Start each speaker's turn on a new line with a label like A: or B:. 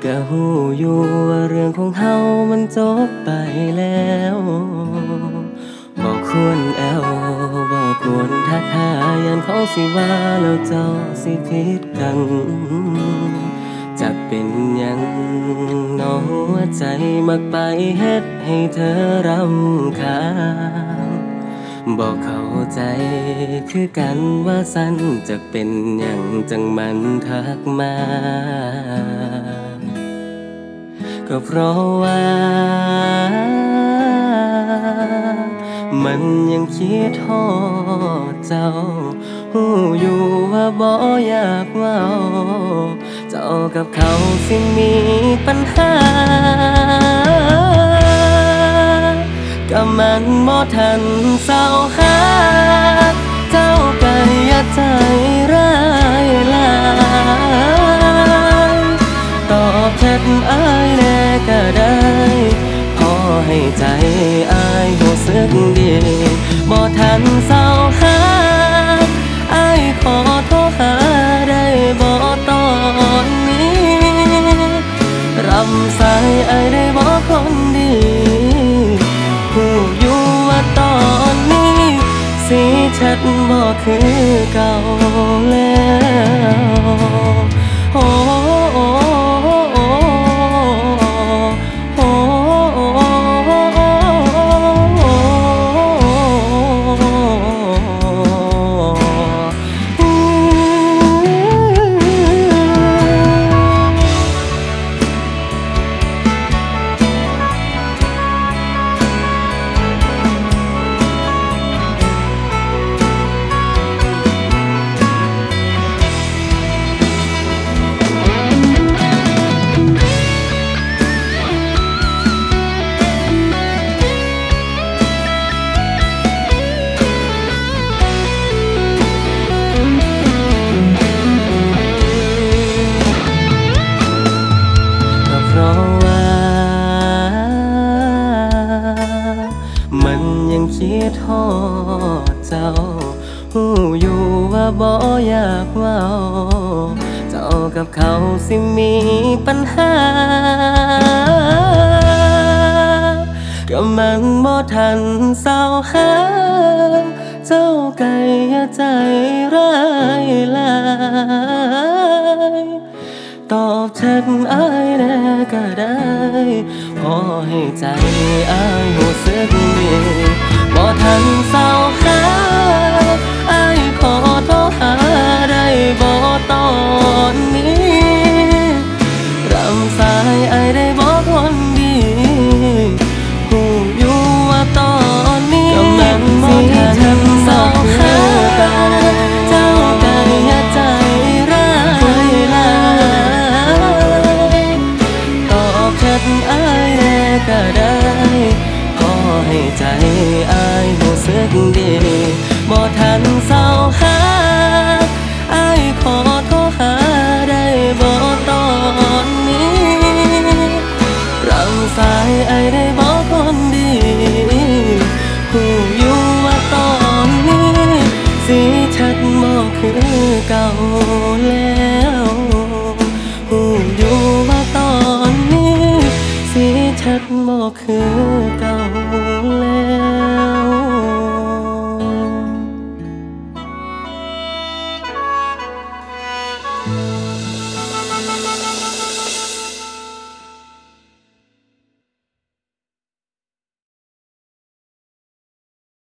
A: ก็หูอยู่ว่าเรื่องของเฮามันจบไปแล้วบอกควรแอวบอกควรทักหายันเขาสิว่าแล้วเจ้าสิผิดกันจะเป็นหยังน้องหัวใจมักไปเฮ็ดให้เธอรำคาญบอกเข้าใจคือกันว่าสันจะเป็นหยังจังมันทักมาก็เพราะว่ามันยังคิดฮอดเจ้าหูอยู่ว่าบ่อยากเว้าเจ้ากับเขาสิมีปัญหาก็มันบ่ทันเศร้าหาเจ้าก็อย่าใจร้ายหลายตอบแชทอ้ายแน่ก็ได้พอให้ใจอ้ายรู้สึกดีบ่ทันเศร้าหาอ้ายขอโทรหาได้บ่ตอนนี้รำสายอ้ายได้บ่คนดีหูอยู่ว่าตอนนี้สีชัดบ่คือเก่าแล้วโอ้โอ้โอ้โอ้มันยังคิดฮอดเจ้าหูอยู่ว่าบ่อยากเว้าเจ้ากับเขาสิมีปัญหาก็มันบ่ทันเศร้าหาเจ้าก็อย่าใจร้ายหลายตอบแชทอ้ายแน่ก็ได้พอให้ใจอ้ายรู้สึกดีบ่ทันเศร้าหาอ้ายขอโทรหาได้บ่ตอนนี้รำสายอ้ายได้บ่คนดีหูอยู่ว่าตอนนี้ก็มันบ่ทันเศร้าหาเจ้าก็อย่าใจร้ายหลายตอบแชทอ้ายแน่ก็ได้ขอให้ใจอ้ายรู้สึกดีบ่ทันเศร้าหาอ้ายขอโทรหาได้บ่ตอนนี้รำสายอ้ายได้บ่คนดีหูอยู่ว่าตอนนี้สิชัดบ่คือเก่าแล้วหูอยู่ว่าตอนนี้สิชัดบ่คือเก่าแล้ว